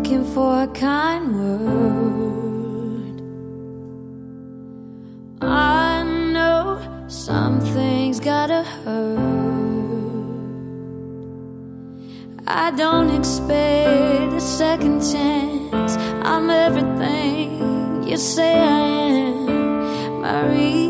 looking for a kind word. I know something's gotta hurt. I don't expect a second chance. I'm everything you say I am, Marie.